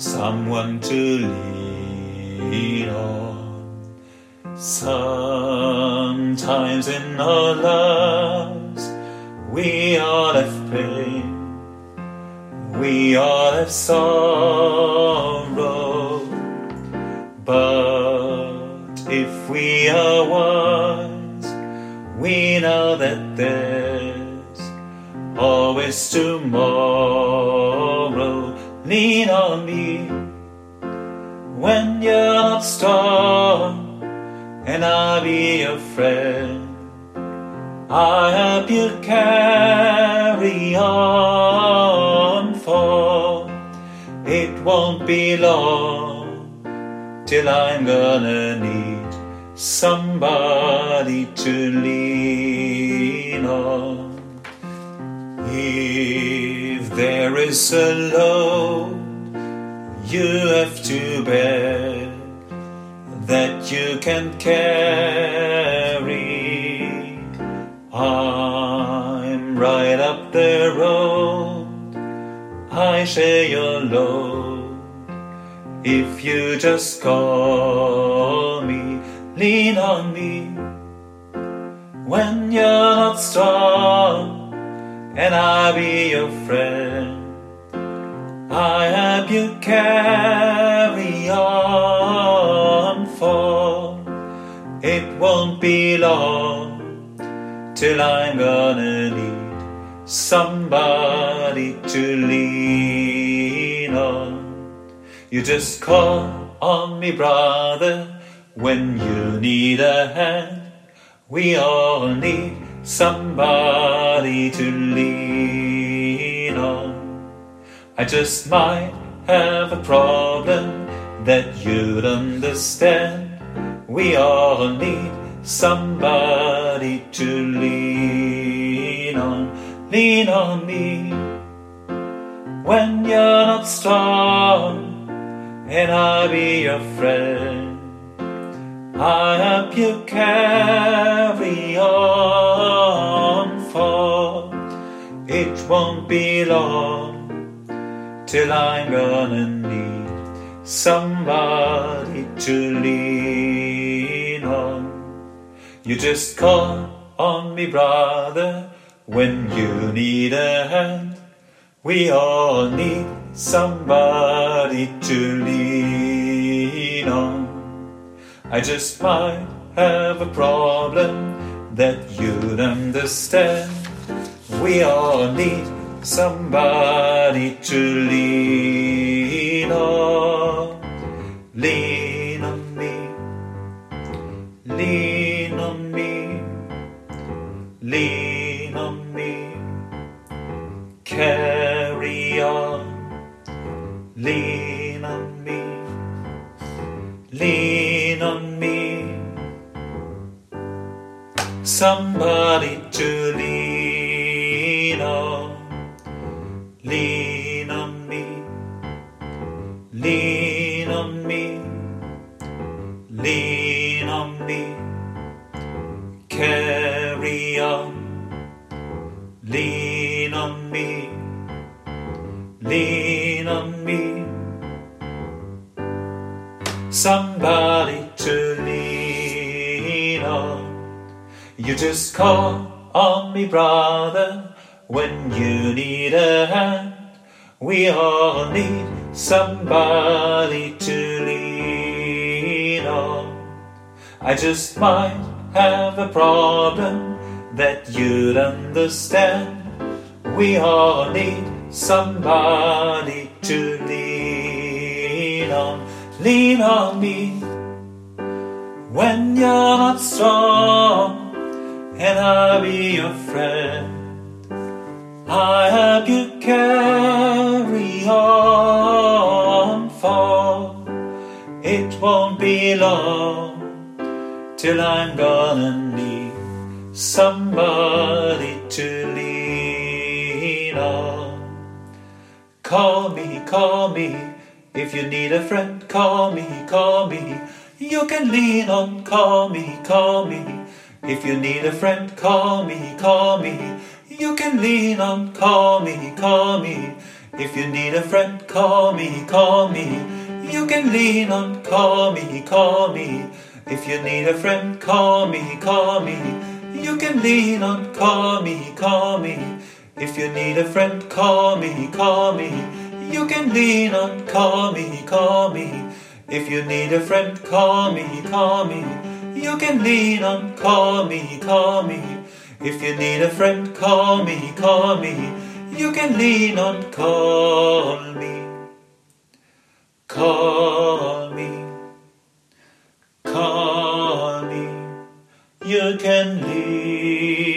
someone to lean on. Sometimes in our lives we are left pain, we are left sorrow, but if we are wise, we know that there's always tomorrow. Lean on me when you're not strong, and I'll be your friend. I help you carry on, for it won't be long till I'm gonna need somebody to lean on. If there is a load you have to bear that you can carry, I'm right up the road, I share your load. If you just call me, lean on me when you're not strong, and I'll be your friend. I help you carry on, for it won't be long till I'm gonna need somebody to lean on. You just call on me, brother, when you need a hand. We all need somebody to lean on. I just might have a problem that you'd understand. We all need somebody to lean on. Lean on me when you're not strong, and I'll be your friend. I help you carry on, for it won't be long till I'm gonna need somebody to lean on. You just call on me, brother, when you need a hand. We all need somebody to lean on. I just might have a problem that you'd understand. We all need somebody to lean on. Lean on me, lean on me, lean on me. Carry on, lean on me, lean on me. Somebody to lean on. Lean on me, lean on me, lean on me. Carry on, lean on me, lean on me. Somebody to lean on. You just call on me, brother, when you need a hand. We all need somebody to lean on. I just might have a problem that you'd understand. We all need somebody to lean on. Lean on me when you're not strong, and I'll be your friend. I help you carry on, for it won't be long till I'm gonna need somebody to lean on. Call me, if you need a friend. Call me, you can lean on. Call me, if you need a friend. Call me, you can lean on. Call me, If you need a friend, call me, call me. You can lean on, call me, call me. If you need a friend, call me, call me. You can lean on, call me, call me. If you need a friend, call me, call me. You can lean on, call me, call me. If you need a friend, call me, call me. You can lean on, call me, call me. If you need a friend, call me, call me. You can lean on, call me, call me, call me. You can lean